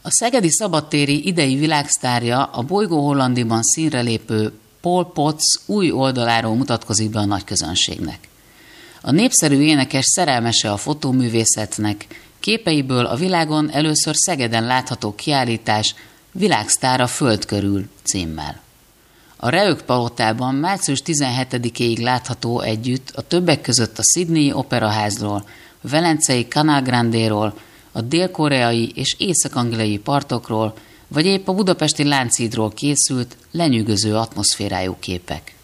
A szegedi szabadtéri idei világsztárja, a Bolygó Hollandiban színre lépő Paul Potts új oldaláról mutatkozik be a nagyközönségnek. A népszerű énekes szerelmese a fotóművészetnek, képeiből a világon először Szegeden látható kiállítás Világsztár a Föld körül címmel. A Reök palotában március 17-éig látható együtt a többek között a Sydney Operaházról, a velencei Canal Grandéról, a dél-koreai és észak-angliai partokról, vagy épp a budapesti Lánchídról készült, lenyűgöző atmoszférájú képek.